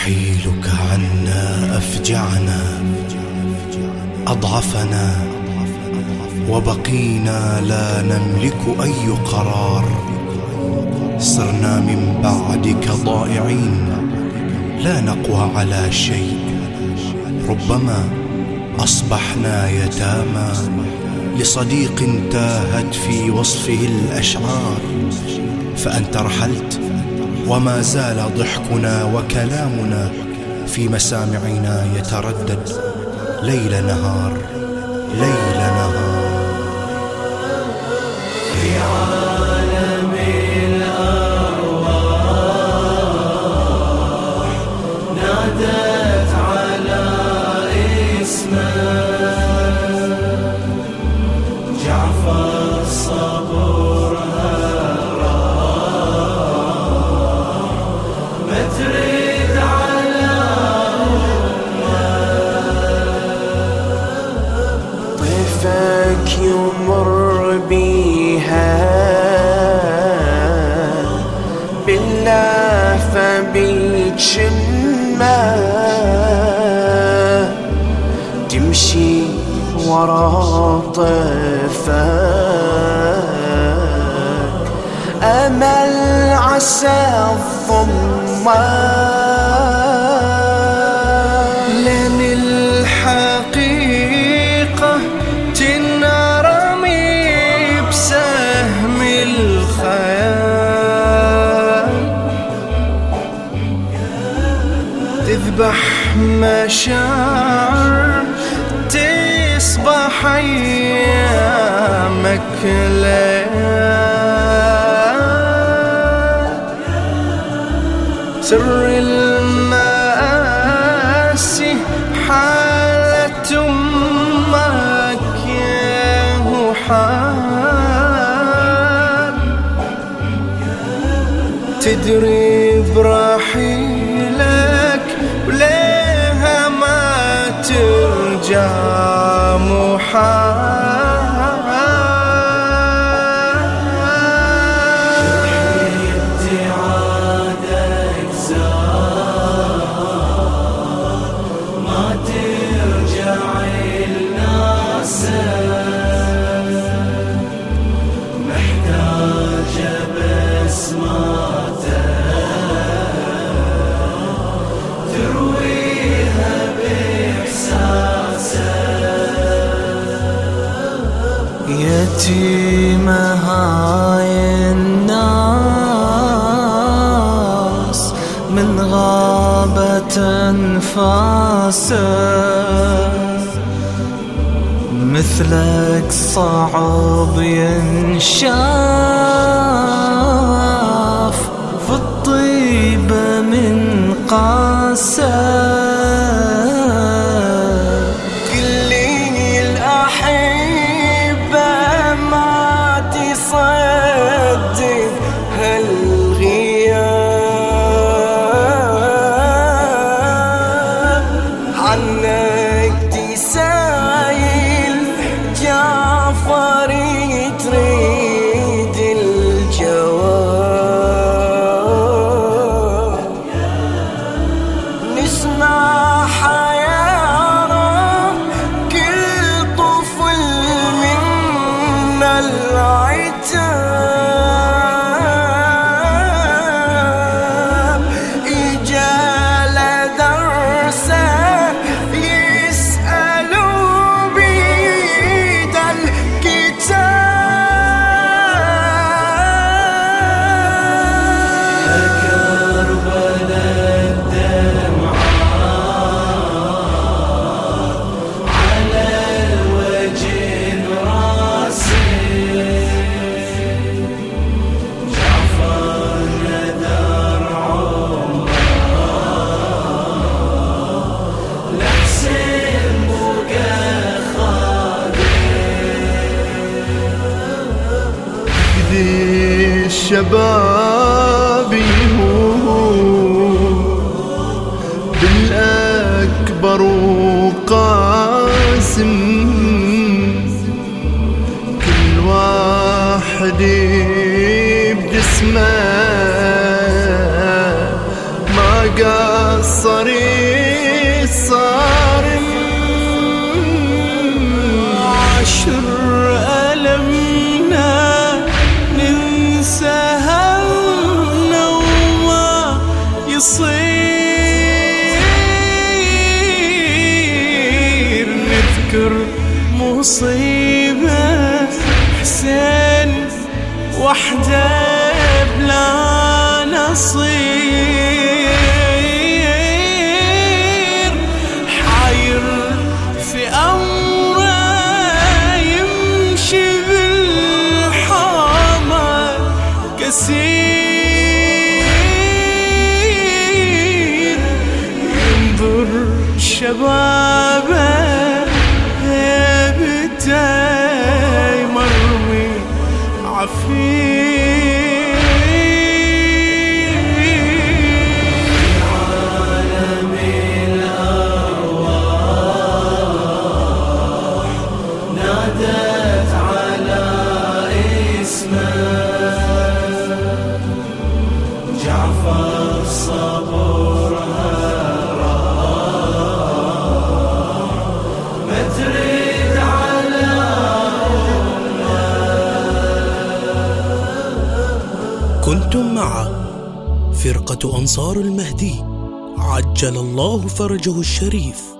رحيلك عنا أفجعنا أضعفنا، وبقينا لا نملك أي قرار. صرنا من بعدك ضائعين لا نقوى على شيء، ربما أصبحنا يتامى لصديق تاهت في وصفه الأشعار. فأنت رحلت وما زال ضحكنا وكلامنا في مسامعنا يتردد ليل نهار ليل نهار. في عالم الأرواح نادت على اسمك، جعفر صبرها راح ما تريد على طيفك يمر بيها باللافة بيتشمه، تمشي ورا طيفك أمل عسى الضمان. لأن الحقيقة تنرمي بسهم الخيال، تذبح مشاعر تصبح أيامك ليال. سر المآسي حالة أمك ياهو حال، تدري برحيلك وليها ما ترجع محال. ابتعادك زار ما ترجع الناس، محتاجة بسماتك ترويها بإحساسك. يتيمة هاي الناس من غابة أنفاسك، مثلك صعب ينشاف في الطيبة من قاسك. كلي الأحبة ما تصدق هالغياب، عنك تسايل جعفر تريد الجواب. نسمع حيارى كل طفل منا العتاب، إجال درسه يسألوا بيد الكتاب. كربلاء الدمعات على الوجه راسي، جعفر نذر عمره لحسين بقى خالد. ذي الشباب يهون بالأكبر وقاسم، كل واحد بجسمه ما قصر المصيبة حسين وحده بلا نصير، حاير في أمره يمشي بالحامة كسير، ينظر شبابه هيبته مرمي عفير. عالم الأرواح نادت على اسمه، جعفر صبرها راح ما تريد على كنتم مع فرقة أنصار المهدي عجل الله فرجه الشريف.